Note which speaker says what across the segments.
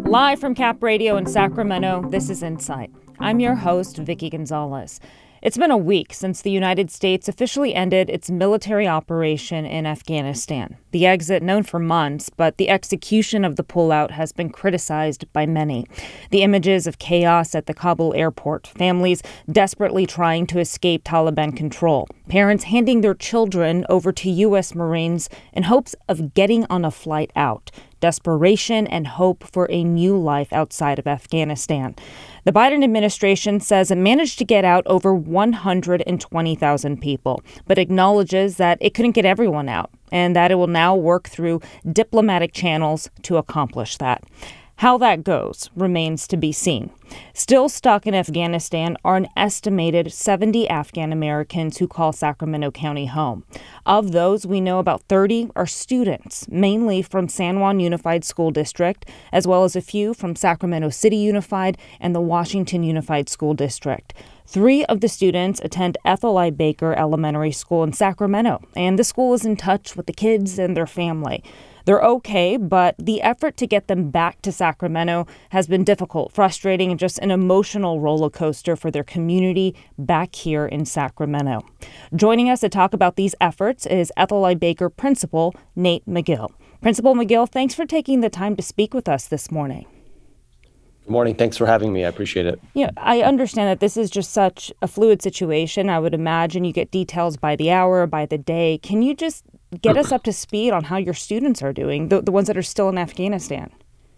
Speaker 1: Live from Cap Radio in Sacramento, this is Insight. I'm your host, Vicky Gonzalez. It's been a week since the United States officially ended its military operation in Afghanistan. The exit known for months, but the execution of the pullout has been criticized by many. The images of chaos at the Kabul airport, families desperately trying to escape Taliban control, parents handing their children over to U.S. Marines in hopes of getting on a flight out, desperation and hope for a new life outside of Afghanistan. The Biden administration says it managed to get out over 120,000 people, but acknowledges that it couldn't get everyone out and that it will now work through diplomatic channels to accomplish that. How that goes remains to be seen. Still stuck in Afghanistan are an estimated 70 Afghan Americans who call Sacramento County home. Of those, we know about 30 are students, mainly from San Juan Unified School District, as well as a few from Sacramento City Unified and the Washington Unified School District. 3 of the students attend Ethel I. Baker Elementary School in Sacramento, and the school is in touch with the kids and their family. They're okay, but the effort to get them back to Sacramento has been difficult, frustrating, and just an emotional roller coaster for their community back here in Sacramento. Joining us to talk about these efforts is Ethel I. Baker Principal Nate McGill. Principal McGill, thanks for taking the time to speak with us this morning.
Speaker 2: Good morning. Thanks for having me. I appreciate it.
Speaker 1: Yeah, I understand that this is just such a fluid situation. I would imagine you get details by the hour, by the day. Can you just get us up to speed on how your students are doing, the ones that are still in Afghanistan?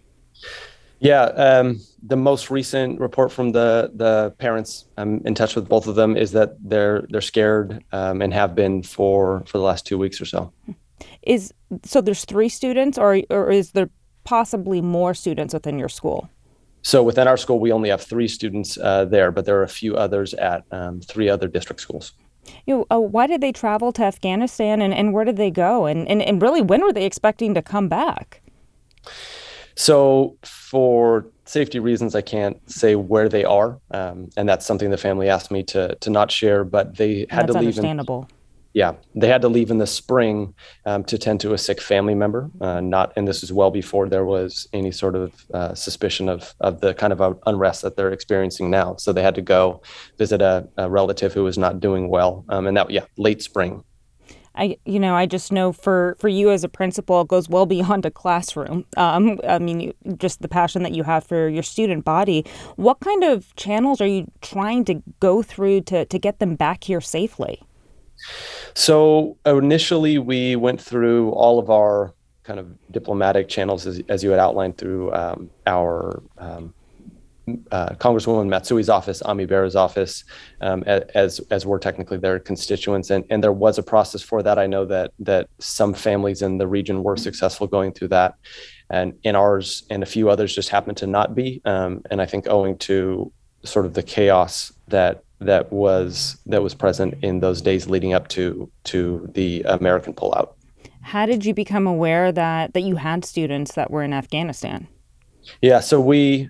Speaker 2: Yeah, the most recent report from the parents, I'm in touch with both of them, is that they're scared and have been for the last 2 weeks or so.
Speaker 1: So there's 3 students, or is there possibly more students within your school?
Speaker 2: So within our school, we only have 3 students there, but there are a few others at 3 other district schools.
Speaker 1: Why did they travel to Afghanistan and where did they go? And really, when were they expecting to come back?
Speaker 2: So for safety reasons, I can't say where they are. And that's something the family asked me to not share, but they had to leave.
Speaker 1: That's understandable.
Speaker 2: They had to leave in the spring to tend to a sick family member. And this is well before there was any sort of suspicion of the kind of unrest that they're experiencing now. So they had to go visit a relative who was not doing well. Late spring.
Speaker 1: I just know for you as a principal, it goes well beyond a classroom. Just the passion that you have for your student body. What kind of channels are you trying to go through to get them back here safely?
Speaker 2: So initially, we went through all of our kind of diplomatic channels, as you had outlined, through our Congresswoman Matsui's office, Ami Bera's office, as we're technically their constituents. And there was a process for that. I know that some families in the region were successful going through that. And in ours and a few others just happened to not be. And I think owing to sort of the chaos that was present in those days leading up to the American pullout.
Speaker 1: How did you become aware that you had students that were in Afghanistan?
Speaker 2: Yeah, so we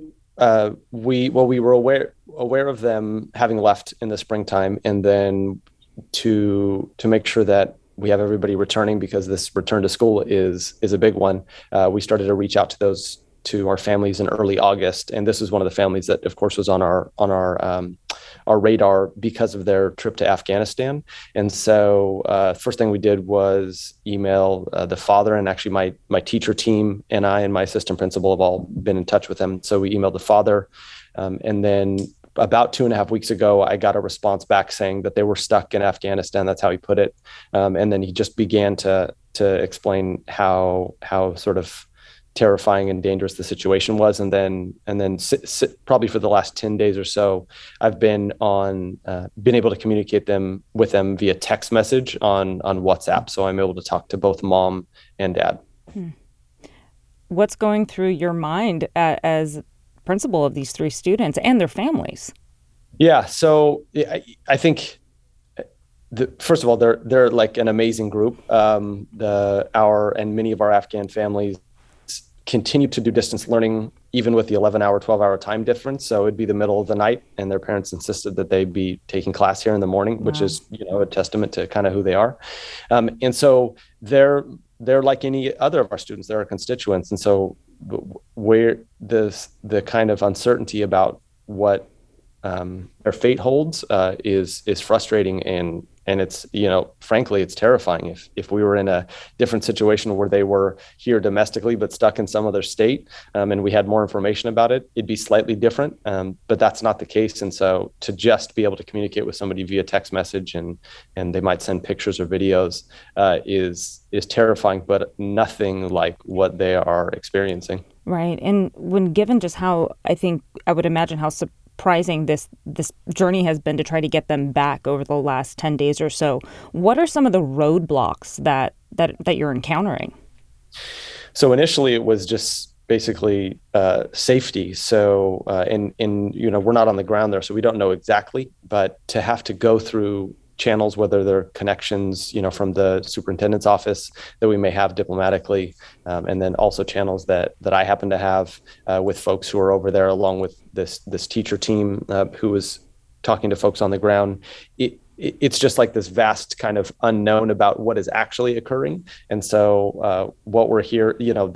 Speaker 2: were aware of them having left in the springtime, and then to make sure that we have everybody returning, because this return to school is a big one. We started to reach out to our families in early August, and this is one of the families that, of course, was on our radar because of their trip to Afghanistan. And so first thing we did was email the father, and actually my teacher team and I and my assistant principal have all been in touch with him. So we emailed the father, and then about 2.5 weeks ago, I got a response back saying that they were stuck in Afghanistan. That's how he put it. And then he just began to explain how sort of terrifying and dangerous the situation was. And then probably for the last 10 days or so, I've been able to communicate with them via text message on WhatsApp. So I'm able to talk to both mom and dad.
Speaker 1: What's going through your mind as principal of these 3 students and their families?
Speaker 2: Yeah. So I think first of all, they're like an amazing group. And many of our Afghan families continue to do distance learning, even with the 11-hour, 12-hour time difference. So it'd be the middle of the night, and their parents insisted that they be taking class here in the morning, which is, a testament to kind of who they are. And so they're like any other of our students. They're our constituents. And so where the kind of uncertainty about what their fate holds is frustrating, and it's, frankly, it's terrifying. If we were in a different situation where they were here domestically but stuck in some other state, and we had more information about it, it'd be slightly different. But that's not the case. And so to just be able to communicate with somebody via text message, and they might send pictures or videos, is terrifying, but nothing like what they are experiencing.
Speaker 1: Right. And when given just how, I would imagine how surprising this journey has been to try to get them back over the last 10 days or so, what are some of the roadblocks that you're encountering?
Speaker 2: So initially it was just basically safety. So we're not on the ground there, so we don't know exactly, but to have to go through channels, whether they're connections, from the superintendent's office that we may have diplomatically, and then also channels that I happen to have with folks who are over there, along with this teacher team who is talking to folks on the ground. It's just like this vast kind of unknown about what is actually occurring. And so what we're here,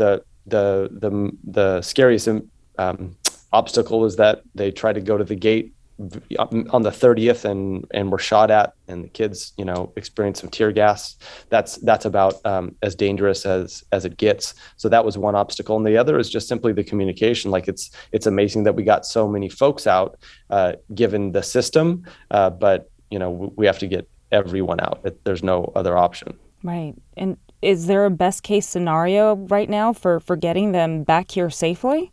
Speaker 2: the scariest obstacle is that they try to go to the gate on the 30th and were shot at, and the kids, experienced some tear gas. That's about as dangerous as it gets. So that was one obstacle. And the other is just simply the communication. Like it's amazing that we got so many folks out, given the system. But, we have to get everyone out. There's no other option. Right.
Speaker 1: And is there a best case scenario right now for getting them back here safely?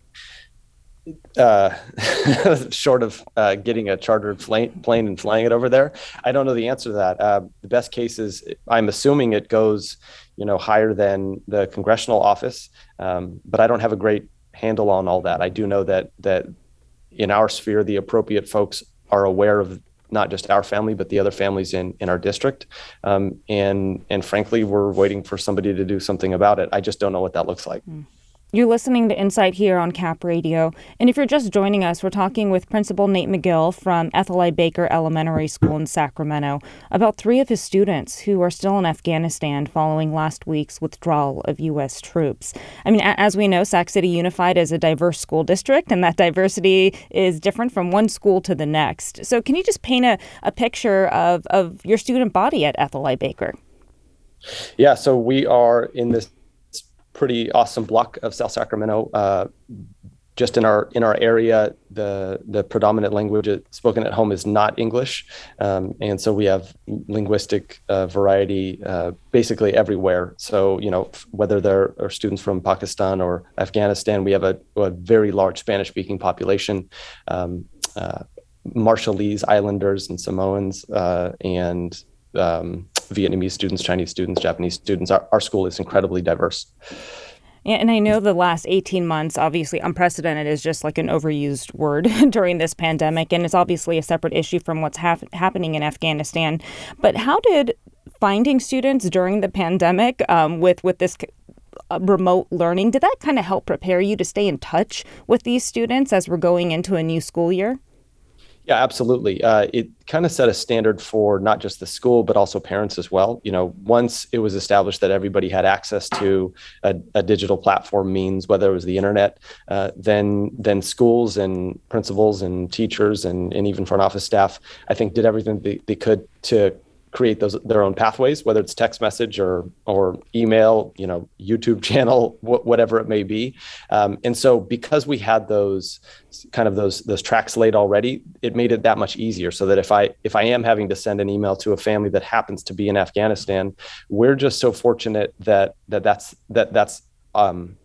Speaker 2: Short of getting a chartered plane and flying it over there, I don't know the answer to that. The best case is, I'm assuming it goes, higher than the congressional office, but I don't have a great handle on all that. I do know that in our sphere, the appropriate folks are aware of not just our family, but the other families in our district. And frankly, we're waiting for somebody to do something about it. I just don't know what that looks like.
Speaker 1: You're listening to Insight here on Cap Radio. And if you're just joining us, we're talking with Principal Nate McGill from Ethel I. Baker Elementary School in Sacramento about 3 of his students who are still in Afghanistan following last week's withdrawal of U.S. troops. I mean, as we know, Sac City Unified is a diverse school district, and that diversity is different from one school to the next. So can you just paint a picture of your student body at Ethel I. Baker?
Speaker 2: Yeah, so we are in this pretty awesome block of South Sacramento. Just in our area, the predominant language spoken at home is not English, and so we have linguistic variety basically everywhere. So whether there are students from Pakistan or Afghanistan, we have a very large Spanish-speaking population. Marshallese, Islanders, and Samoans, and Vietnamese students, Chinese students, Japanese students. Our school is incredibly diverse.
Speaker 1: Yeah, and I know the last 18 months, obviously unprecedented is just like an overused word during this pandemic, and it's obviously a separate issue from what's happening in Afghanistan. But how did finding students during the pandemic with this remote learning, did that kind of help prepare you to stay in touch with these students as we're going into a new school year?
Speaker 2: Yeah, absolutely. It kind of set a standard for not just the school, but also parents as well. Once it was established that everybody had access to a digital platform means, whether it was the internet, then schools and principals and teachers and even front office staff, I think, did everything they could to create their own pathways, whether it's text message or email, YouTube channel, whatever it may be. And so because we had those tracks laid already, it made it that much easier, so that if I am having to send an email to a family that happens to be in Afghanistan, we're just so fortunate that's an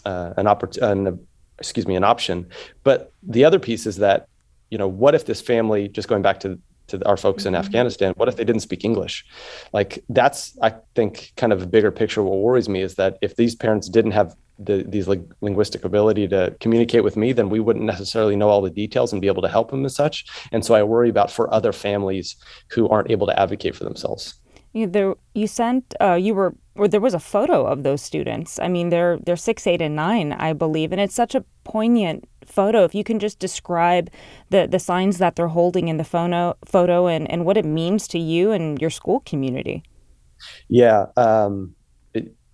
Speaker 2: option. But the other piece is that, what if this family, just going back to our folks in Afghanistan, what if they didn't speak English? Like, that's, I think, kind of a bigger picture. What worries me is that if these parents didn't have these linguistic ability to communicate with me, then we wouldn't necessarily know all the details and be able to help them as such. And so I worry about for other families who aren't able to advocate for themselves.
Speaker 1: There was a photo of those students. I mean, they're 6, 8, and 9, I believe, and it's such a poignant photo. If you can just describe the signs that they're holding in the photo and what it means to you and your school community.
Speaker 2: Yeah,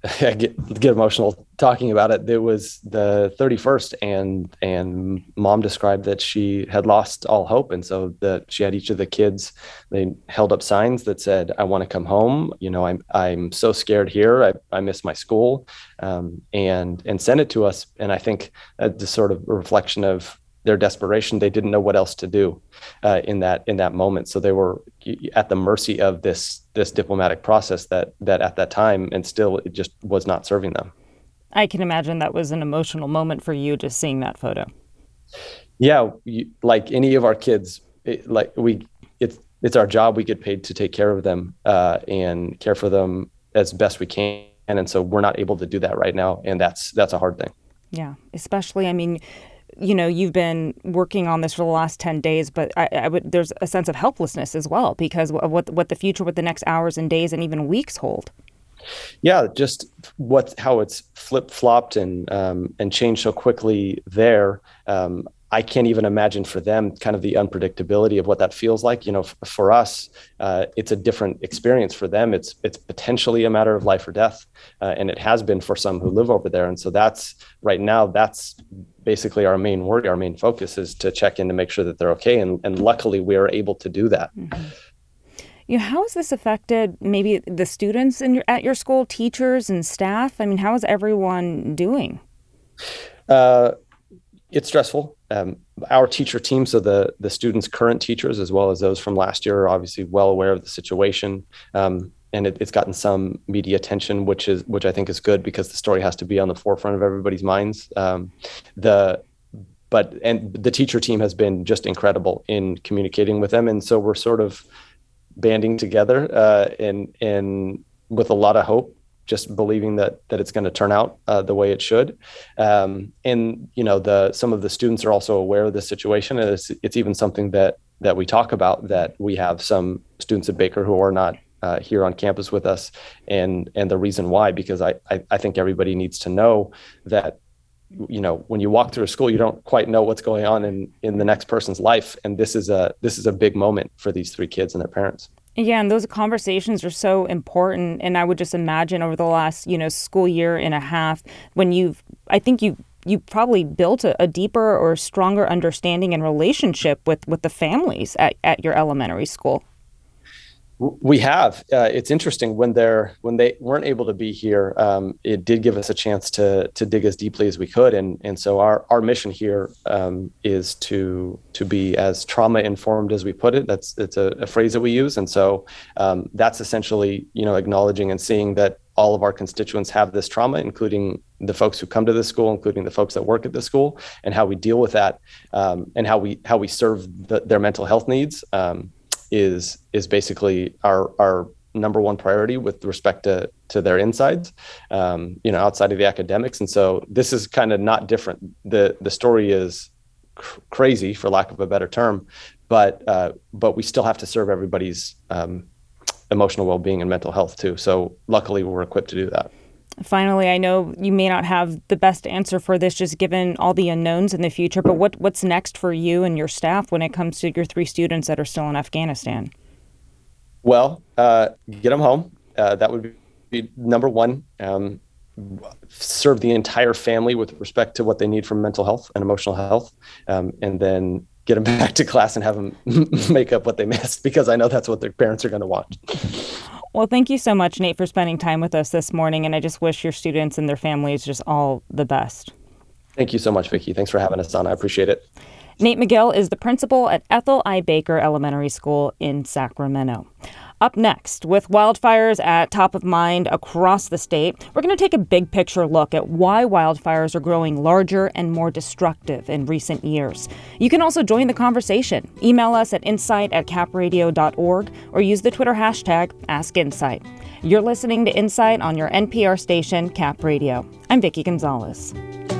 Speaker 2: I get emotional talking about it. It was the 31st, and mom described that she had lost all hope, and so that she had each of the kids. They held up signs that said, "I want to come home. I'm so scared here. I miss my school," and sent it to us. And I think that's sort of a reflection of their desperation. They didn't know what else to do in that moment. So they were at the mercy of this diplomatic process that at that time, and still, it just was not serving them.
Speaker 1: I can imagine that was an emotional moment for you, just seeing that photo.
Speaker 2: Yeah, like any of our kids, it's our job. We get paid to take care of them and care for them as best we can, and so we're not able to do that right now, and that's a hard thing.
Speaker 1: Yeah, especially, I mean, you've been working on this for the last 10 days, but there's a sense of helplessness as well because of what the future, what the next hours and days and even weeks hold.
Speaker 2: Yeah, just how it's flip-flopped and changed so quickly there. I can't even imagine for them kind of the unpredictability of what that feels like. For us, it's a different experience. For them, it's potentially a matter of life or death, and it has been for some who live over there. And so that's basically our main worry. Our main focus is to check in to make sure that they're okay. And luckily, we are able to do that.
Speaker 1: Mm-hmm. How has this affected maybe the students at your school, teachers and staff? I mean, how is everyone doing?
Speaker 2: It's stressful. Our teacher team, so the students' current teachers, as well as those from last year, are obviously well aware of the situation. And it's gotten some media attention, which I think is good because the story has to be on the forefront of everybody's minds. The teacher team has been just incredible in communicating with them. And so we're sort of banding together and with a lot of hope, just believing that it's going to turn out the way it should. And some of the students are also aware of the situation. And it's even something that we talk about, that we have some students at Baker who are not here on campus with us, and the reason why, because I think everybody needs to know that when you walk through a school, you don't quite know what's going on in the next person's life, and this is a big moment for these three kids and their parents.
Speaker 1: Yeah, and those conversations are so important. And I would just imagine over the last, school year and a half, when I think you probably built a deeper or stronger understanding and relationship with the families at your elementary school.
Speaker 2: We have. It's interesting when they weren't able to be here. It did give us a chance to dig as deeply as we could, and so our mission here is to be as trauma informed as we put it. It's a phrase that we use, and so that's essentially acknowledging and seeing that all of our constituents have this trauma, including the folks who come to the school, including the folks that work at the school, and how we deal with that, and how we serve their mental health needs. Is basically our number one priority with respect to their insides, outside of the academics. And so this is kind of not different. The story is crazy, for lack of a better term, but we still have to serve everybody's emotional well-being and mental health too. So luckily, we're equipped to do that.
Speaker 1: Finally, I know you may not have the best answer for this, just given all the unknowns in the future, but what's next for you and your staff when it comes to your three students that are still in Afghanistan?
Speaker 2: Well, get them home. That would be number one. Serve the entire family with respect to what they need from mental health and emotional health, and then get them back to class and have them make up what they missed, because I know that's what their parents are going to want.
Speaker 1: Well, thank you so much, Nate, for spending time with us this morning. And I just wish your students and their families just all the best.
Speaker 2: Thank you so much, Vicki. Thanks for having us on. I appreciate it.
Speaker 1: Nate McGill is the principal at Ethel I. Baker Elementary School in Sacramento. Up next, with wildfires at top of mind across the state, we're going to take a big picture look at why wildfires are growing larger and more destructive in recent years. You can also join the conversation. Email us at insight@capradio.org or use the Twitter hashtag #AskInsight. You're listening to Insight on your NPR station, Cap Radio. I'm Vicki Gonzalez.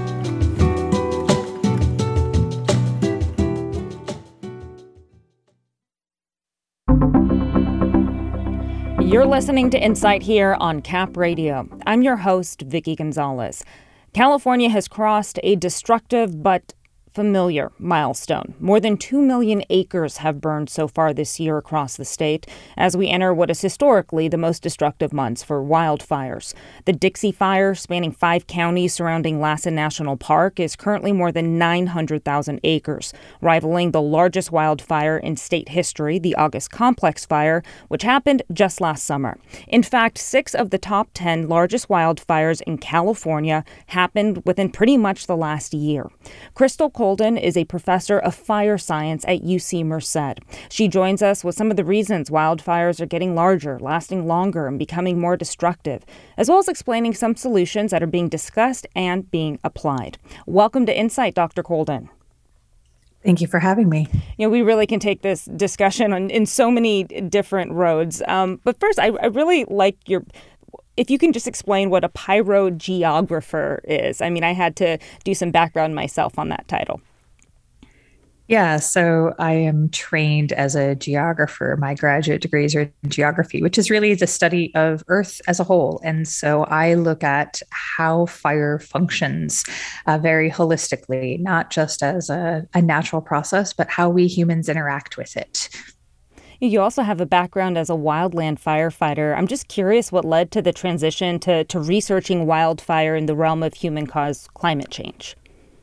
Speaker 1: You're listening to Insight here on Cap Radio. I'm your host, Vicki Gonzalez. California has crossed a destructive but familiar milestone. More than 2 million acres have burned so far this year across the state as we enter what is historically the most destructive months for wildfires. The Dixie Fire, spanning 5 counties surrounding Lassen National Park, is currently more than 900,000 acres, rivaling the largest wildfire in state history, the August Complex Fire, which happened just last summer. In fact, 6 of the top 10 largest wildfires in California happened within pretty much the last year. Crystal Colden is a professor of fire science at UC Merced. She joins us with some of the reasons wildfires are getting larger, lasting longer, and becoming more destructive, as well as explaining some solutions that are being discussed and being applied. Welcome to Insight, Dr. Colden.
Speaker 3: Thank you for having me.
Speaker 1: We really can take this discussion in so many different roads. But first, I really like if you can just explain what a pyrogeographer is. I mean, I had to do some background myself on that title.
Speaker 3: Yeah, so I am trained as a geographer. My graduate degrees are in geography, which is really the study of Earth as a whole. And so I look at how fire functions very holistically, not just as a natural process, but how we humans interact with it.
Speaker 1: You also have a background as a wildland firefighter. I'm just curious what led to the transition to researching wildfire in the realm of human-caused climate change.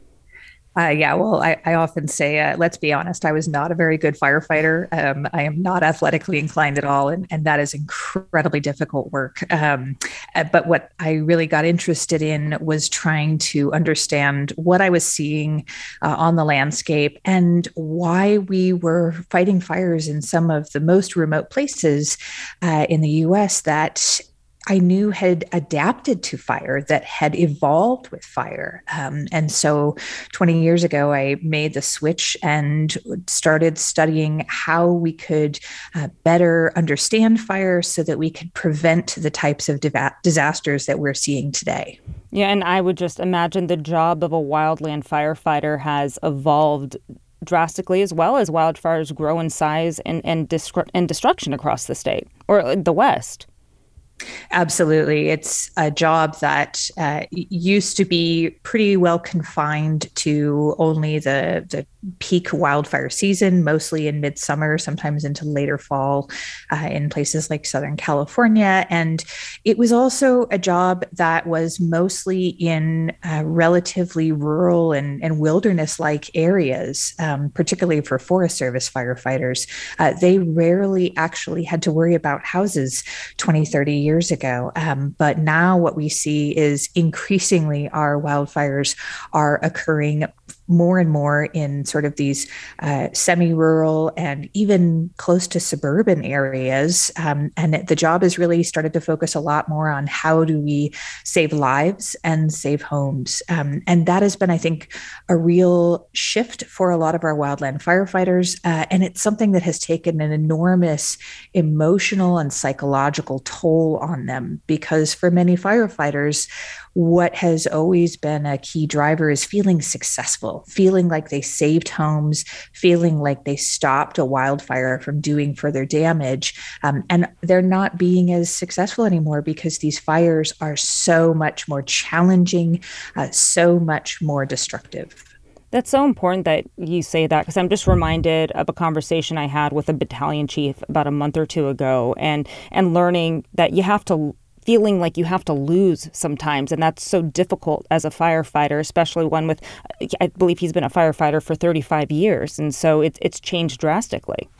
Speaker 3: I often say, let's be honest, I was not a very good firefighter. I am not athletically inclined at all, and that is incredibly difficult work. But what I really got interested in was trying to understand what I was seeing on the landscape and why we were fighting fires in some of the most remote places in the U.S. that I knew had adapted to fire, that had evolved with fire. And so 20 years ago, I made the switch and started studying how we could better understand fire so that we could prevent the types of disasters that we're seeing today.
Speaker 1: Yeah, and I would just imagine the job of a wildland firefighter has evolved drastically as well as wildfires grow in size and destruction across the state or the West.
Speaker 3: Absolutely. It's a job that used to be pretty well confined to only the peak wildfire season, mostly in midsummer, sometimes into later fall in places like Southern California. And it was also a job that was mostly in relatively rural and wilderness-like areas, particularly for Forest Service firefighters. They rarely actually had to worry about houses 20, 30 years ago. But now what we see is increasingly our wildfires are occurring more and more in sort of these semi-rural and even close to suburban areas. And the job has really started to focus a lot more on how do we save lives and save homes. And that has been, I think, a real shift for a lot of our wildland firefighters. And it's something that has taken an enormous emotional and psychological toll on them, because for many firefighters, what has always been a key driver is feeling successful, feeling like they saved homes, feeling like they stopped a wildfire from doing further damage. And they're not being as successful anymore because these fires are so much more challenging, so much more destructive.
Speaker 1: That's so important that you say that, because I'm just reminded of a conversation I had with a battalion chief about a month or two ago, and learning that feeling like you have to lose sometimes. And that's so difficult as a firefighter, especially one with, I believe he's been a firefighter for 35 years. And so it's changed drastically.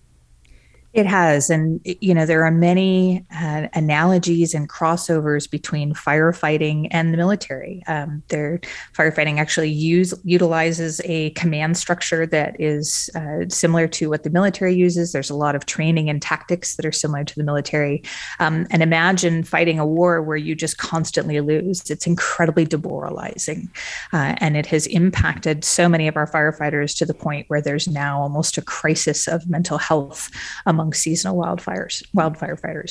Speaker 3: It has. And, there are many analogies and crossovers between firefighting and the military. Firefighting actually utilizes a command structure that is similar to what the military uses. There's a lot of training and tactics that are similar to the military. And imagine fighting a war where you just constantly lose. It's incredibly demoralizing. And it has impacted so many of our firefighters to the point where there's now almost a crisis of mental health among seasonal wildfire fighters.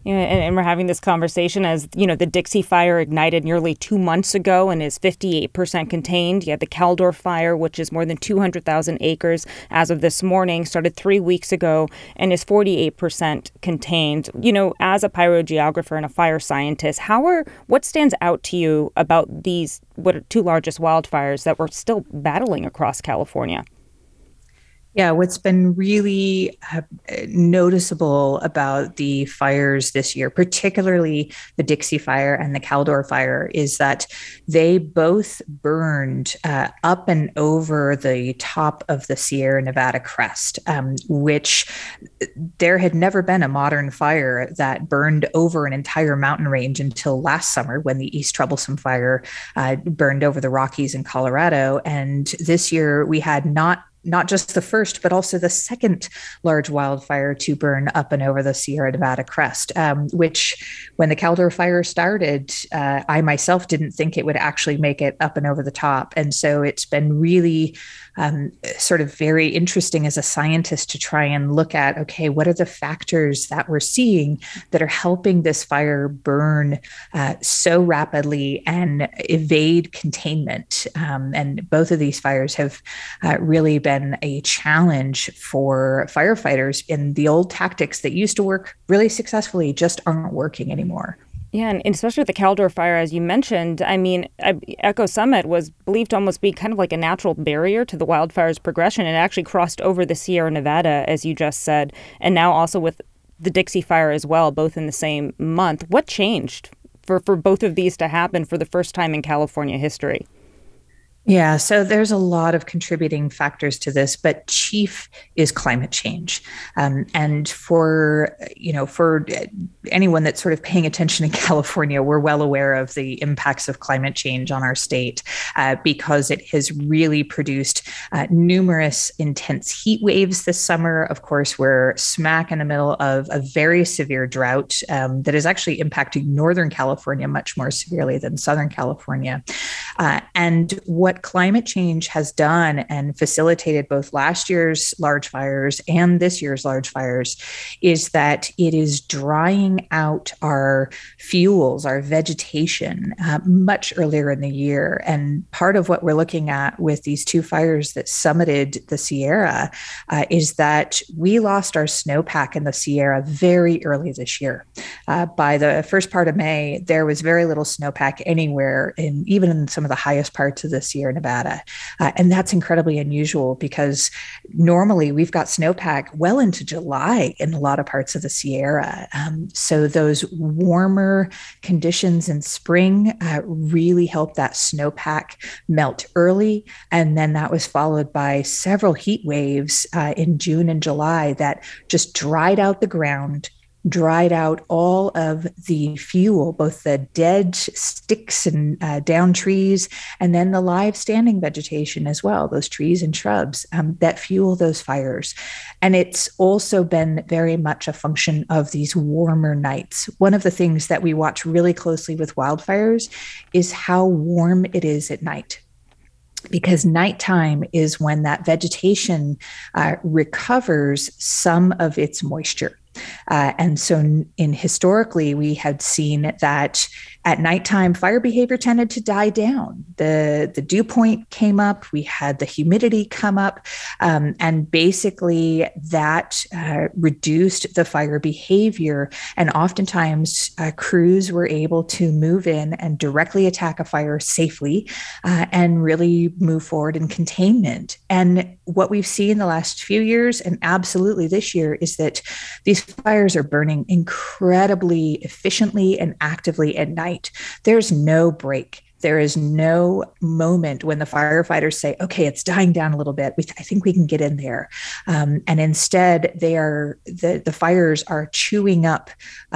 Speaker 1: And we're having this conversation as, the Dixie Fire ignited nearly 2 months ago and is 58% contained. You had the Caldor Fire, which is more than 200,000 acres as of this morning, started 3 weeks ago and is 48% contained. As a pyrogeographer and a fire scientist, what stands out to you about these, what are two largest wildfires that we're still battling across California?
Speaker 3: Yeah, what's been really noticeable about the fires this year, particularly the Dixie Fire and the Caldor Fire, is that they both burned up and over the top of the Sierra Nevada crest, which there had never been a modern fire that burned over an entire mountain range until last summer when the East Troublesome Fire burned over the Rockies in Colorado. And this year we had not just the first, but also the second large wildfire to burn up and over the Sierra Nevada crest, which when the Caldor Fire started, I myself didn't think it would actually make it up and over the top. And so it's been really sort of very interesting as a scientist to try and look at, okay, what are the factors that we're seeing that are helping this fire burn so rapidly and evade containment? And both of these fires have really been a challenge for firefighters, and the old tactics that used to work really successfully just aren't working anymore.
Speaker 1: Yeah, and especially with the Caldor Fire, as you mentioned, Echo Summit was believed to almost be kind of like a natural barrier to the wildfire's progression. It actually crossed over the Sierra Nevada, as you just said, and now also with the Dixie Fire as well, both in the same month. What changed for both of these to happen for the first time in California history?
Speaker 3: Yeah, so there's a lot of contributing factors to this, but chief is climate change. And for anyone that's sort of paying attention in California, we're well aware of the impacts of climate change on our state because it has really produced numerous intense heat waves this summer. Of course, we're smack in the middle of a very severe drought that is actually impacting Northern California much more severely than Southern California. And what climate change has done and facilitated both last year's large fires and this year's large fires is that it is drying out our fuels, our vegetation, much earlier in the year. And part of what we're looking at with these two fires that summited the Sierra is that we lost our snowpack in the Sierra very early this year. By the first part of May, there was very little snowpack anywhere, even in some of the highest parts of the Sierra Nevada. And that's incredibly unusual because normally we've got snowpack well into July in a lot of parts of the Sierra. So those warmer conditions in spring really helped that snowpack melt early. And then that was followed by several heat waves in June and July that just dried out the ground, dried out all of the fuel, both the dead sticks and down trees, and then the live standing vegetation as well, those trees and shrubs that fuel those fires. And it's also been very much a function of these warmer nights. One of the things that we watch really closely with wildfires is how warm it is at night, because nighttime is when that vegetation recovers some of its moisture. And so historically, we had seen that at nighttime, fire behavior tended to die down. The dew point came up, we had the humidity come up, and basically that reduced the fire behavior. And oftentimes crews were able to move in and directly attack a fire safely and really move forward in containment. And what we've seen the last few years, and absolutely this year, is that these fires are burning incredibly efficiently and actively at night. There's no break. There is no moment when the firefighters say, okay, it's dying down a little bit. I think we can get in there. And instead, the fires are chewing up,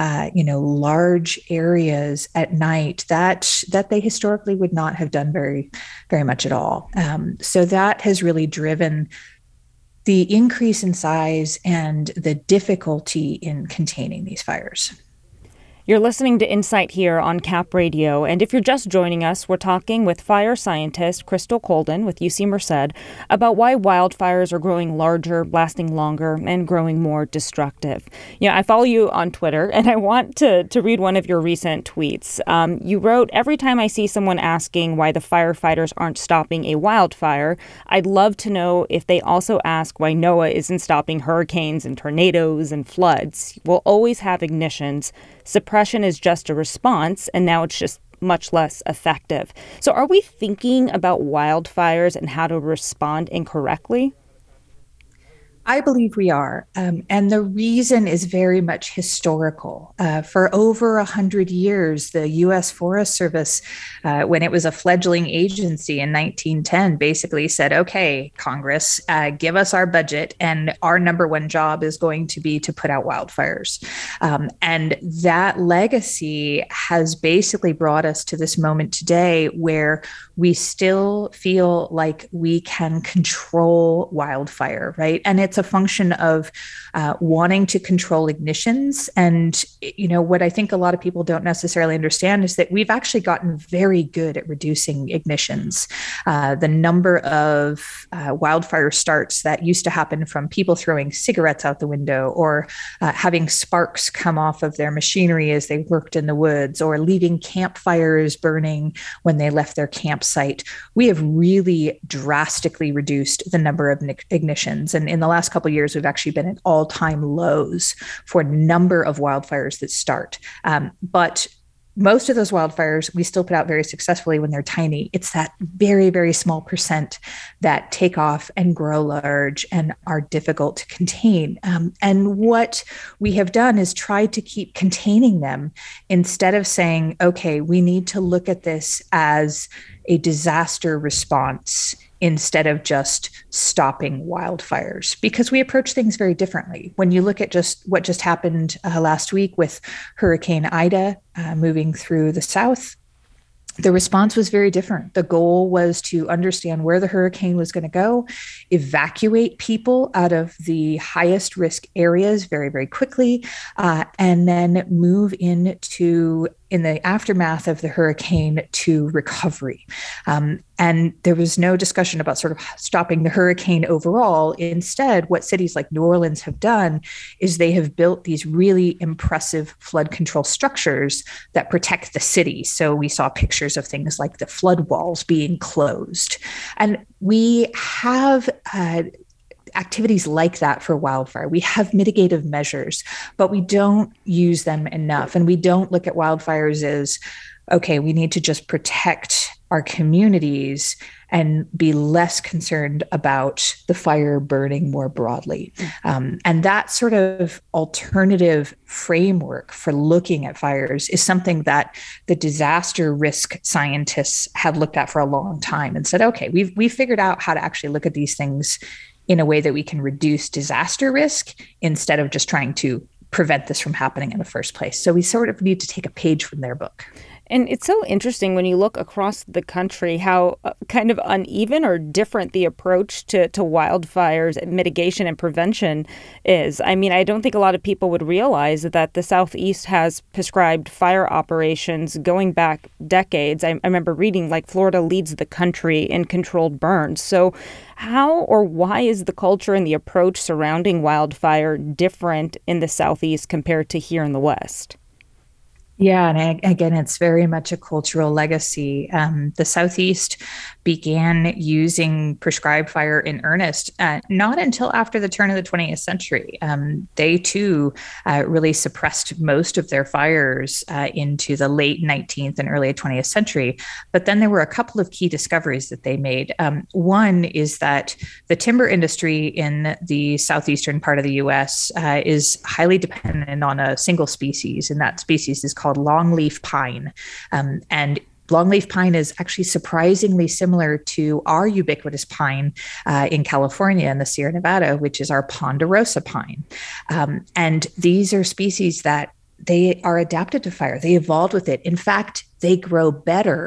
Speaker 3: large areas at night that they historically would not have done very, very much at all. So that has really driven the increase in size and the difficulty in containing these fires.
Speaker 1: You're listening to Insight here on Cap Radio, and if you're just joining us, we're talking with fire scientist Crystal Colden with UC Merced about why wildfires are growing larger, lasting longer, and growing more destructive. I follow you on Twitter, and I want to read one of your recent tweets. You wrote, "Every time I see someone asking why the firefighters aren't stopping a wildfire, I'd love to know if they also ask why NOAA isn't stopping hurricanes and tornadoes and floods. We'll always have ignitions. Suppression is just a response, and now it's just much less effective." So are we thinking about wildfires and how to respond incorrectly?
Speaker 3: I believe we are. And the reason is very much historical. For over 100 years, the U.S. Forest Service, when it was a fledgling agency in 1910, basically said, okay, Congress, give us our budget, and our number one job is going to be to put out wildfires. And that legacy has basically brought us to this moment today where we still feel like we can control wildfire, right? And it's a function of wanting to control ignitions. And, what I think a lot of people don't necessarily understand is that we've actually gotten very good at reducing ignitions. The number of wildfire starts that used to happen from people throwing cigarettes out the window or having sparks come off of their machinery as they worked in the woods or leaving campfires burning when they left their campsite. We have really drastically reduced the number of ignitions. And in the last couple of years, we've actually been at all-time lows for number of wildfires that start. But most of those wildfires, we still put out very successfully when they're tiny. It's that very, very small percent that take off and grow large and are difficult to contain. And what we have done is tried to keep containing them instead of saying, okay, we need to look at this as a disaster response instead of just stopping wildfires, because we approach things very differently. When you look at just what just happened last week with Hurricane Ida moving through the south, the response was very different. The goal was to understand where the hurricane was going to go, evacuate people out of the highest risk areas very, very quickly, and then move in the aftermath of the hurricane to recovery. And there was no discussion about sort of stopping the hurricane overall. Instead, what cities like New Orleans have done is they have built these really impressive flood control structures that protect the city. So we saw pictures of things like the flood walls being closed. And we have activities like that for wildfire. We have mitigative measures, but we don't use them enough. And we don't look at wildfires as, okay, we need to just protect our communities and be less concerned about the fire burning more broadly. And that sort of alternative framework for looking at fires is something that the disaster risk scientists have looked at for a long time and said, okay, we've figured out how to actually look at these things in a way that we can reduce disaster risk instead of just trying to prevent this from happening in the first place. So we sort of need to take a page from their book.
Speaker 1: And it's so interesting when you look across the country how kind of uneven or different the approach to wildfires mitigation and prevention is. I mean, I don't think a lot of people would realize that the Southeast has prescribed fire operations going back decades. I remember reading like Florida leads the country in controlled burns. So how or why is the culture and the approach surrounding wildfire different in the Southeast compared to here in the West?
Speaker 3: Yeah, and again, it's very much a cultural legacy. The Southeast began using prescribed fire in earnest, not until after the turn of the 20th century. They too really suppressed most of their fires into the late 19th and early 20th century. But then there were a couple of key discoveries that they made. One is that the timber industry in the southeastern part of the U.S. Is highly dependent on a single species, and that species is called longleaf pine. And longleaf pine is actually surprisingly similar to our ubiquitous pine in California and the Sierra Nevada, which is our ponderosa pine. And these are species that they are adapted to fire. They evolved with it. In fact, they grow better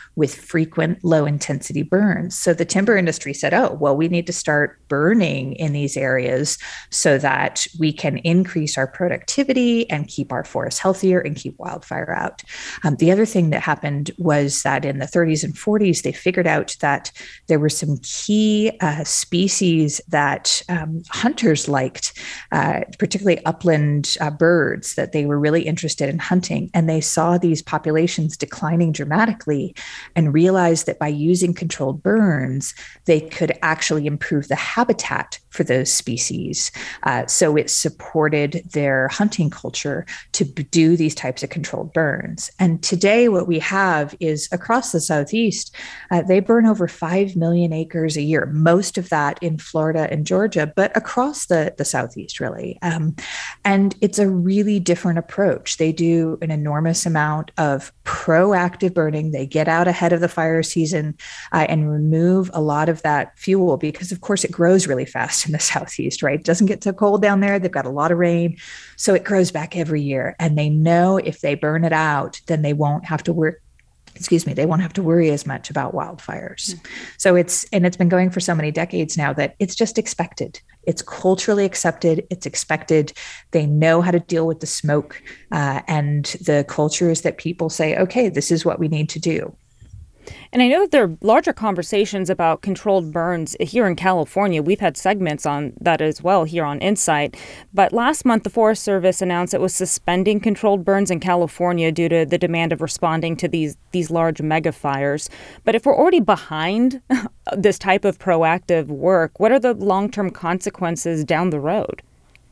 Speaker 3: with frequent low intensity burns. So the timber industry said, oh, well, we need to start burning in these areas so that we can increase our productivity and keep our forests healthier and keep wildfire out. The other thing that happened was that in the 30s and 40s, they figured out that there were some key species that hunters liked, particularly upland birds that they were really interested in hunting. And they saw these populations declining dramatically and realized that by using controlled burns, they could actually improve the habitat for those species. So it supported their hunting culture to do these types of controlled burns. And today what we have is across the Southeast, they burn over 5 million acres a year, most of that in Florida and Georgia, but across the Southeast, really. And it's a really different approach. They do an enormous amount of proactive burning. They get out ahead of the fire season and remove a lot of that fuel because, of course, it grows really fast in the Southeast, right? It doesn't get so cold down there. They've got a lot of rain. So it grows back every year. And they know if they burn it out, then they won't have to work. They won't have to worry as much about wildfires. So it's been going for so many decades now that it's just expected. It's culturally accepted. It's expected. They know how to deal with the smoke. And the culture is that people say, okay, this is what we need to do.
Speaker 1: And I know that there are larger conversations about controlled burns here in California. We've had segments on that as well here on Insight. But last month, the Forest Service announced it was suspending controlled burns in California due to the demand of responding to these large mega fires. But if we're already behind this type of proactive work, what are the long-term consequences down the road?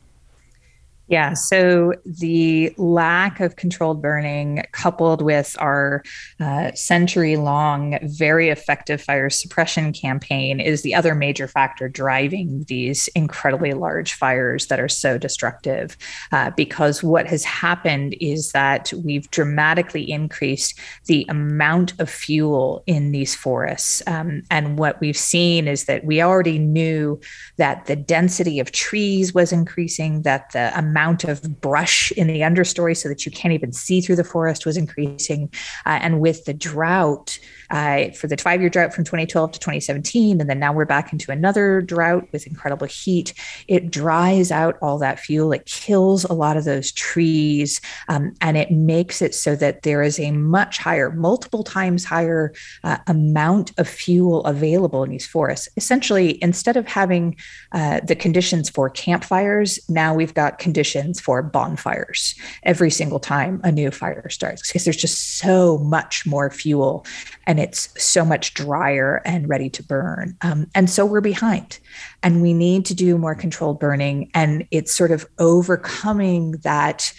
Speaker 3: Yeah, so the lack of controlled burning coupled with our century-long, very effective fire suppression campaign is the other major factor driving these incredibly large fires that are so destructive. Because what has happened is that we've dramatically increased the amount of fuel in these forests. And what we've seen is that we already knew that the density of trees was increasing, that the amount of brush in the understory so that you can't even see through the forest was increasing. And with the drought, for the 5-year drought from 2012 to 2017, and then now we're back into another drought with incredible heat, it dries out all that fuel. It kills a lot of those trees, and it makes it so that there is a much higher, multiple times higher amount of fuel available in these forests. Essentially, instead of having the conditions for campfires, now we've got conditions for bonfires every single time a new fire starts, because there's just so much more fuel and it's so much drier and ready to burn. And so we're behind and we need to do more controlled burning. And it's sort of overcoming that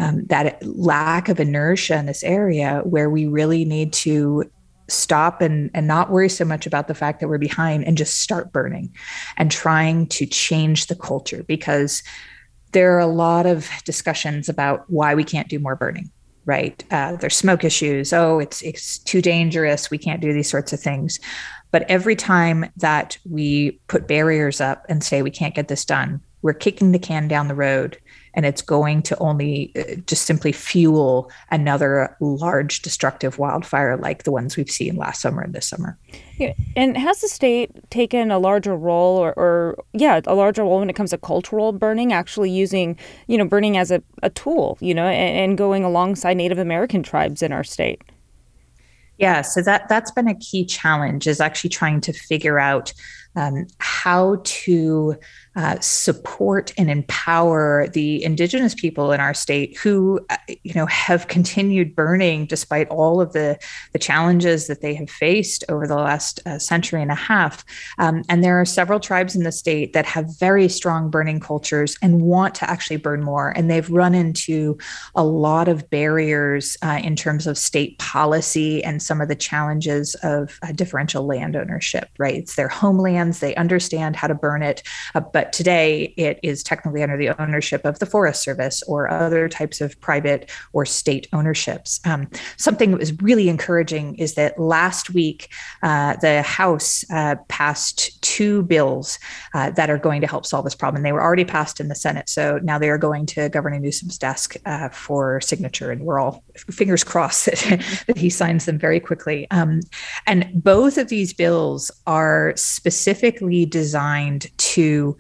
Speaker 3: lack of inertia in this area where we really need to stop and not worry so much about the fact that we're behind and just start burning and trying to change the culture, because there are a lot of discussions about why we can't do more burning, right? There's smoke issues. Oh, it's too dangerous. We can't do these sorts of things. But every time that we put barriers up and say we can't get this done, we're kicking the can down the road, and it's going to only just simply fuel another large destructive wildfire like the ones we've seen last summer and this summer.
Speaker 1: Yeah. And has the state taken a larger role a larger role when it comes to cultural burning, actually using, burning as a tool, and going alongside Native American tribes in our state?
Speaker 3: Yeah, so that's been a key challenge, is actually trying to figure out how to support and empower the Indigenous people in our state who, have continued burning despite all of the challenges that they have faced over the last century and a half. And there are several tribes in the state that have very strong burning cultures and want to actually burn more. And they've run into a lot of barriers in terms of state policy and some of the challenges of differential land ownership, right? It's their homelands. They understand how to burn it, but But today it is technically under the ownership of the Forest Service or other types of private or state ownerships. Something that was really encouraging is that last week, the House passed two bills that are going to help solve this problem. And they were already passed in the Senate. So now they are going to Governor Newsom's desk for signature. And we're all fingers crossed that he signs them very quickly. And both of these bills are specifically designed to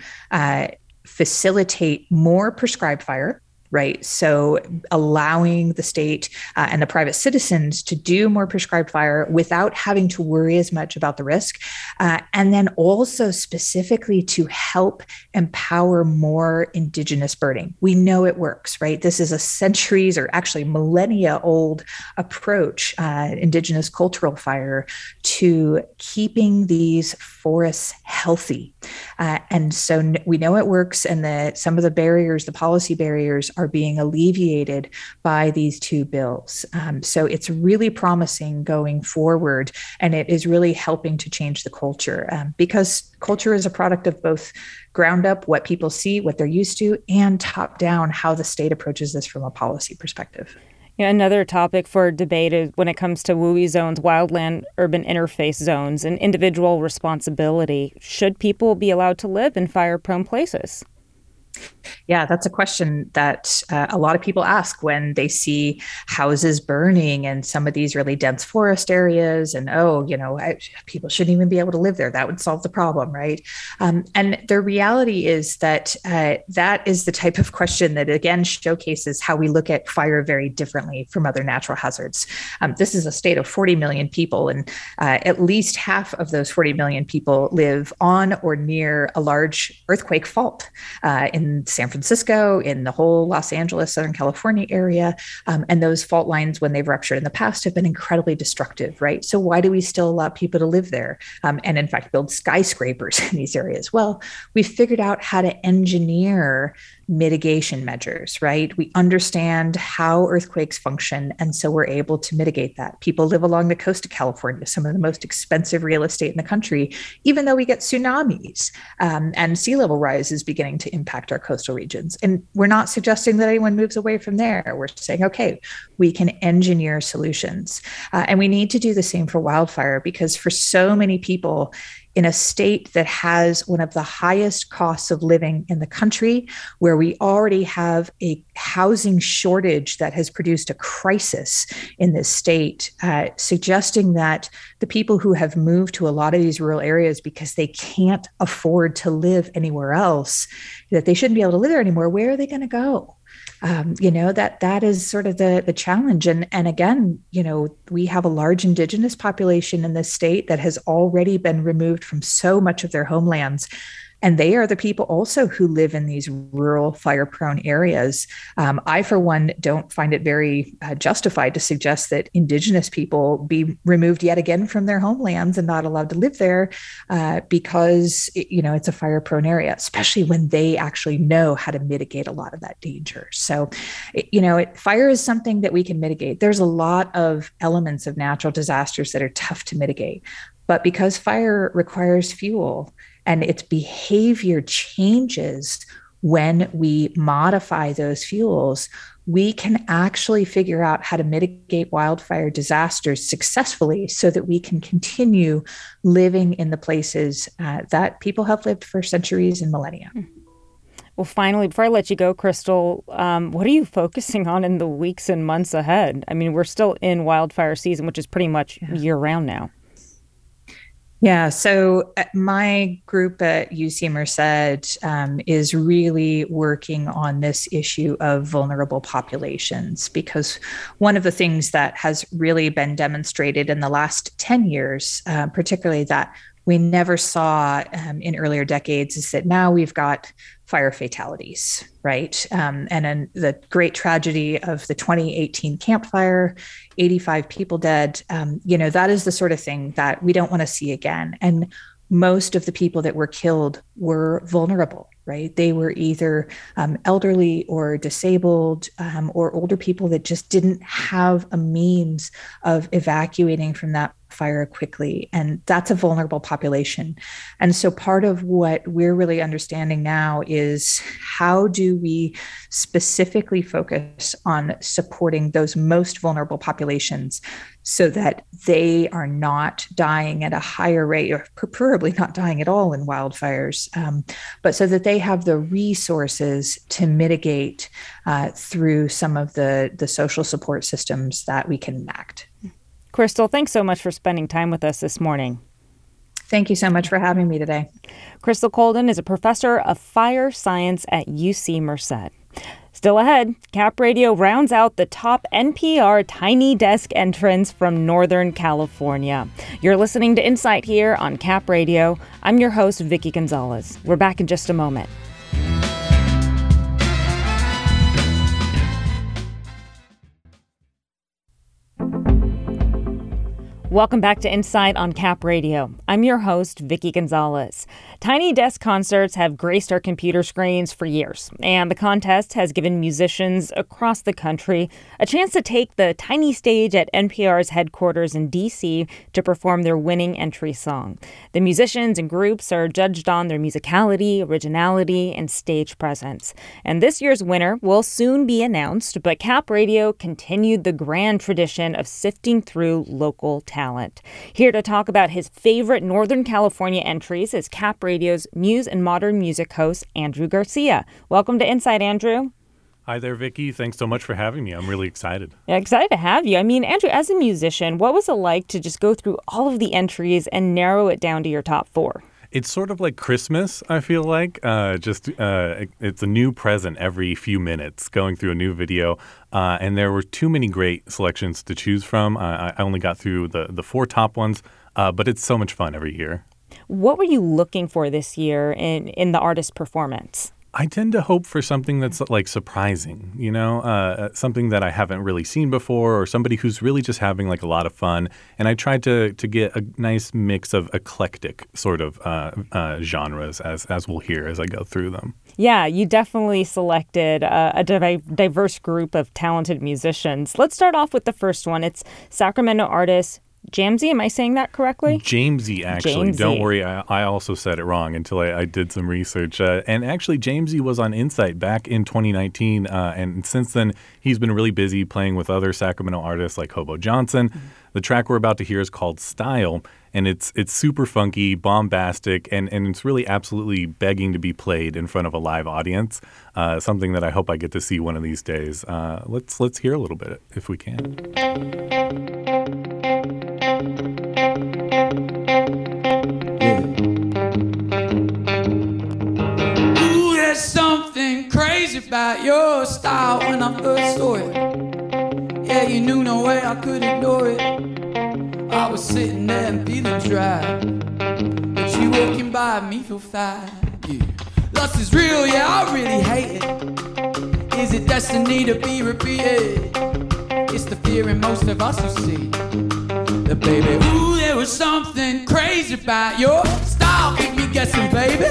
Speaker 3: facilitate more prescribed fire, right? So allowing the state and the private citizens to do more prescribed fire without having to worry as much about the risk. And then also specifically to help empower more Indigenous burning. We know it works, right? This is a centuries or actually millennia old approach, Indigenous cultural fire, to keeping these forests healthy. And so we know it works, and some of the barriers, the policy barriers, are being alleviated by these two bills. So it's really promising going forward, and it is really helping to change the culture because culture is a product of both ground up, what people see, what they're used to, and top down, how the state approaches this from a policy perspective.
Speaker 1: Yeah, another topic for debate is when it comes to WUI zones, wildland-urban interface zones, and individual responsibility. Should people be allowed to live in fire-prone places?
Speaker 3: Yeah, that's a question that a lot of people ask when they see houses burning in some of these really dense forest areas. And, people shouldn't even be able to live there. That would solve the problem, right? And the reality is that that is the type of question that, again, showcases how we look at fire very differently from other natural hazards. This is a state of 40 million people, and at least half of those 40 million people live on or near a large earthquake fault in San Francisco, in the whole Los Angeles, Southern California area. And those fault lines, when they've ruptured in the past, have been incredibly destructive, right? So why do we still allow people to live there? And in fact, build skyscrapers in these areas? Well, we've figured out how to engineer mitigation measures, right? We understand how earthquakes function, and so we're able to mitigate that. People live along the coast of California, some of the most expensive real estate in the country, even though we get tsunamis and sea level rise is beginning to impact our coastal regions. And we're not suggesting that anyone moves away from there. We're saying, okay, we can engineer solutions. And we need to do the same for wildfire, because for so many people, in a state that has one of the highest costs of living in the country, where we already have a housing shortage that has produced a crisis in this state, suggesting that the people who have moved to a lot of these rural areas because they can't afford to live anywhere else, that they shouldn't be able to live there anymore, where are they going to go? That is sort of the challenge. And again, we have a large Indigenous population in this state that has already been removed from so much of their homelands. And they are the people also who live in these rural fire-prone areas. I, for one, don't find it very justified to suggest that Indigenous people be removed yet again from their homelands and not allowed to live there because, it's a fire-prone area, especially when they actually know how to mitigate a lot of that danger. So, fire is something that we can mitigate. There's a lot of elements of natural disasters that are tough to mitigate. But because fire requires fuel, and its behavior changes when we modify those fuels, we can actually figure out how to mitigate wildfire disasters successfully so that we can continue living in the places that people have lived for centuries and millennia.
Speaker 1: Well, finally, before I let you go, Crystal, what are you focusing on in the weeks and months ahead? I mean, we're still in wildfire season, which is pretty much year-round now.
Speaker 3: Yeah, so my group at UC Merced is really working on this issue of vulnerable populations, because one of the things that has really been demonstrated in the last 10 years, particularly that we never saw in earlier decades, is that now we've got fire fatalities, right? And then the great tragedy of the 2018 Camp Fire, 85 people dead, that is the sort of thing that we don't want to see again. And most of the people that were killed were vulnerable, right? They were either elderly or disabled or older people that just didn't have a means of evacuating from that wildfire quickly. And that's a vulnerable population. And so part of what we're really understanding now is how do we specifically focus on supporting those most vulnerable populations so that they are not dying at a higher rate, or preferably not dying at all in wildfires, but so that they have the resources to mitigate through some of the social support systems that we can enact.
Speaker 1: Crystal, thanks so much for spending time with us this morning.
Speaker 3: Thank you so much for having me today.
Speaker 1: Crystal Colden is a professor of fire science at UC Merced. Still ahead, Cap Radio rounds out the top NPR Tiny Desk entrants from Northern California. You're listening to Insight here on Cap Radio. I'm your host, Vicky Gonzalez. We're back in just a moment. Welcome back to Insight on Cap Radio. I'm your host, Vicky Gonzalez. Tiny Desk concerts have graced our computer screens for years, and the contest has given musicians across the country a chance to take the tiny stage at NPR's headquarters in D.C. to perform their winning entry song. The musicians and groups are judged on their musicality, originality, and stage presence. And this year's winner will soon be announced, but Cap Radio continued the grand tradition of sifting through local talent. Here to talk about his favorite Northern California entries is Cap Radio's News and Modern Music host, Andrew Garcia. Welcome to Insight, Andrew.
Speaker 4: Hi there, Vicky. Thanks so much for having me. I'm really excited.
Speaker 1: Yeah, excited to have you. I mean, Andrew, as a musician, what was it like to just go through all of the entries and narrow it down to your top 4?
Speaker 4: It's sort of like Christmas, I feel like. It's a new present every few minutes, going through a new video. And there were too many great selections to choose from. I only got through the 4 top ones, but it's so much fun every year.
Speaker 1: What were you looking for this year in the artist performance?
Speaker 4: I tend to hope for something that's like surprising, something that I haven't really seen before, or somebody who's really just having like a lot of fun. And I tried to get a nice mix of eclectic sort of genres, as we'll hear as I go through them.
Speaker 1: Yeah, you definitely selected a diverse group of talented musicians. Let's start off with the first one. It's Sacramento artist Jamesy, am I saying that correctly?
Speaker 4: Jamesy, actually. Jamesy. Don't worry, I also said it wrong until I did some research. And actually, Jamesy was on Insight back in 2019, and since then, he's been really busy playing with other Sacramento artists like Hobo Johnson. Mm-hmm. The track we're about to hear is called Style, and it's super funky, bombastic, and it's really absolutely begging to be played in front of a live audience, something that I hope I get to see one of these days. Let's hear a little bit, if we can.
Speaker 5: Something crazy about your style when I first saw it. Yeah, you knew no way I could ignore it. I was sitting there and feeling dry, but you walking by me feel fine. Yeah. Lust is real, yeah, I really hate it. Is it destiny to be repeated? It's the fear in most of us who see that, baby, ooh, there was something crazy about your style. Keep me guessing, baby.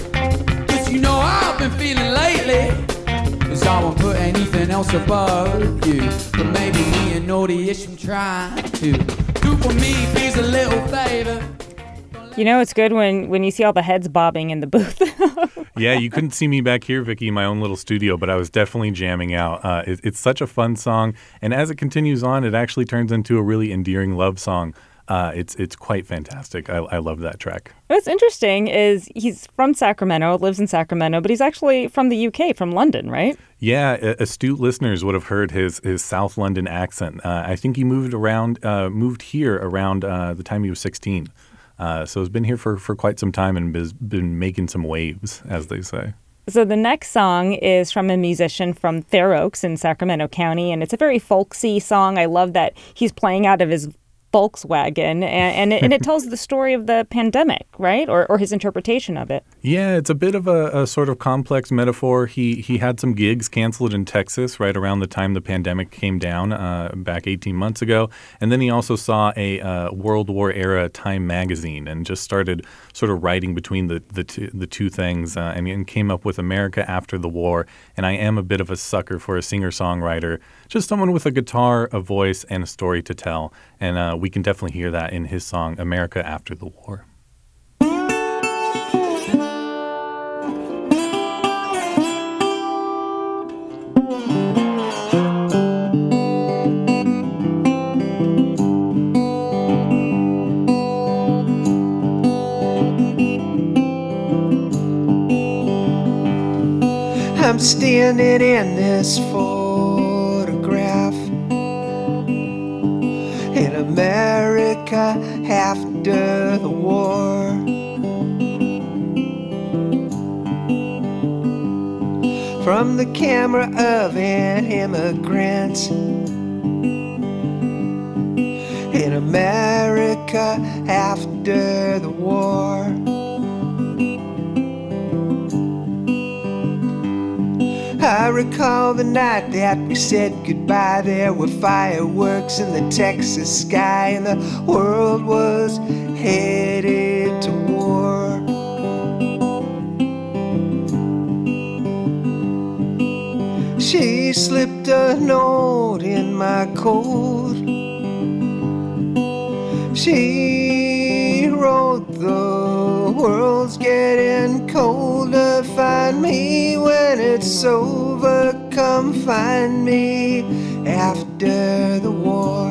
Speaker 5: You know I've been feeling lately, 'cause I won't put anything else above you. But maybe me and naughty-ish I'm trying to do for me, please, a little favor.
Speaker 1: You know, it's good when you see all the heads bobbing in the booth.
Speaker 4: Yeah, you couldn't see me back here, Vicky, in my own little studio, but I was definitely jamming out. It's such a fun song, and as it continues on, it actually turns into a really endearing love song. It's quite fantastic. I love that track.
Speaker 1: What's interesting is he's from Sacramento, lives in Sacramento, but he's actually from the UK, from London, right?
Speaker 4: Yeah, astute listeners would have heard his South London accent. I think he moved here around the time he was 16. So he's been here for quite some time and has been making some waves, as they say.
Speaker 1: So the next song is from a musician from Fair Oaks in Sacramento County, and it's a very folksy song. I love that he's playing out of his Volkswagen, and it tells the story of the pandemic, right? Or his interpretation of it.
Speaker 4: Yeah, it's a bit of a sort of complex metaphor. He had some gigs canceled in Texas right around the time the pandemic came down back 18 months ago. And then he also saw a World War era Time magazine and just started sort of writing between the two things and came up with America After the War. And I am a bit of a sucker for a singer-songwriter, just someone with a guitar, a voice, and a story to tell. And we can definitely hear that in his song, America After the War.
Speaker 6: I'm standing in this photograph in America after the war. From the camera of an immigrant in America after the war. I recall the night that we said goodbye. There were fireworks in the Texas sky, and the world was headed to war. She slipped a note in my coat. She wrote, "The world's getting colder. Find me when it's over. Come find me after the war."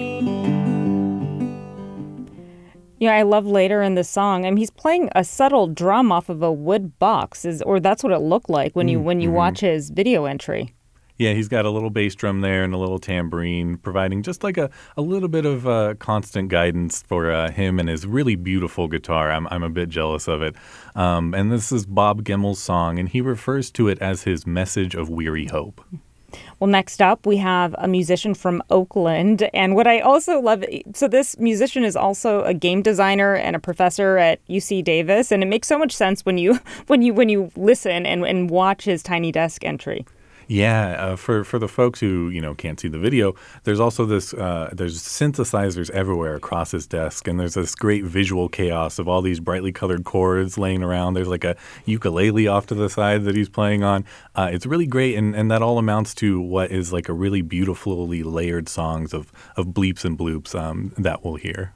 Speaker 1: Yeah, I love later in the song. I mean, he's playing a subtle drum off of a wood box, or that's what it looked like when you watch his video entry.
Speaker 4: Yeah, he's got a little bass drum there and a little tambourine, providing just like a little bit of constant guidance for him and his really beautiful guitar. I'm a bit jealous of it. And this is Bob Gemmel's song, and he refers to it as his message of weary hope.
Speaker 1: Well, next up, we have a musician from Oakland. And what I also love, so this musician is also a game designer and a professor at UC Davis. And it makes so much sense when you listen and watch his Tiny Desk entry.
Speaker 4: Yeah, for the folks who can't see the video, there's also this there's synthesizers everywhere across his desk, and there's this great visual chaos of all these brightly colored chords laying around. There's like a ukulele off to the side that he's playing on. It's really great, and that all amounts to what is like a really beautifully layered songs of bleeps and bloops that we'll hear.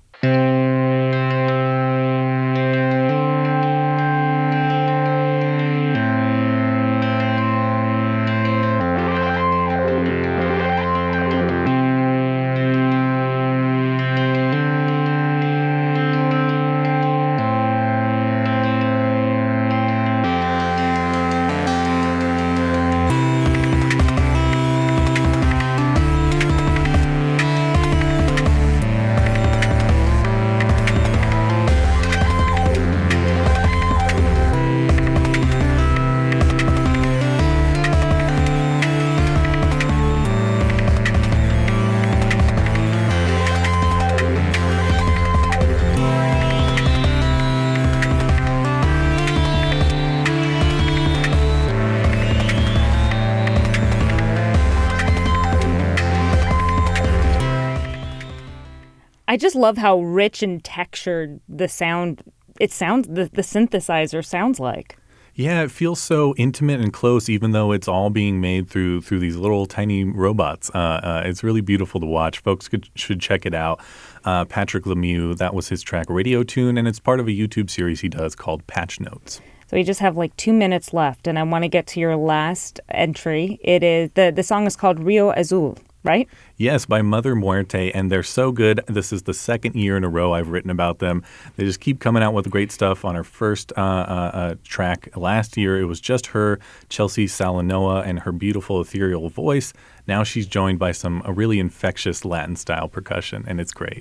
Speaker 1: I just love how rich and textured the synthesizer sounds like.
Speaker 4: Yeah, it feels so intimate and close, even though it's all being made through these little tiny robots. It's really beautiful to watch. Folks should check it out. Patrick Lemieux, that was his track Radio Tune, and it's part of a YouTube series he does called Patch Notes.
Speaker 1: So we just have like 2 minutes left, and I want to get to your last entry. It is the song is called Rio Azul, right?
Speaker 4: Yes, by Mother Muerte, and they're so good. This is the second year in a row I've written about them. They just keep coming out with great stuff. On her first track last year, it was just her, Chelsea Salanoa, and her beautiful ethereal voice. Now she's joined by some really infectious Latin-style percussion, and it's great.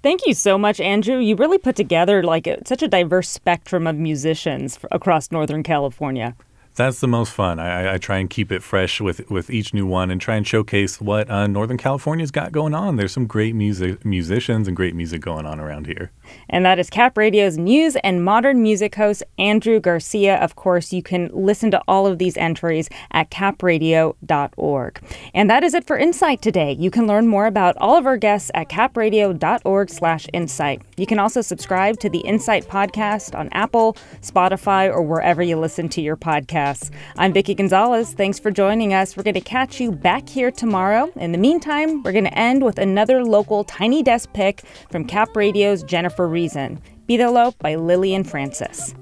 Speaker 1: Thank you so much, Andrew. You really put together such a diverse spectrum of musicians across Northern California.
Speaker 4: That's the most fun. I try and keep it fresh with each new one and try and showcase what Northern California's got going on. There's some great musicians and great music going on around here.
Speaker 1: And that is Cap Radio's news and modern music host, Andrew Garcia. Of course, you can listen to all of these entries at capradio.org. And that is it for Insight today. You can learn more about all of our guests at capradio.org/insight. You can also subscribe to the Insight podcast on Apple, Spotify, or wherever you listen to your podcasts. I'm Vicki Gonzalez. Thanks for joining us. We're going to catch you back here tomorrow. In the meantime, we're going to end with another local Tiny Desk pick from Cap Radio's Jennifer Reason, Pídelo by Lillian Francis.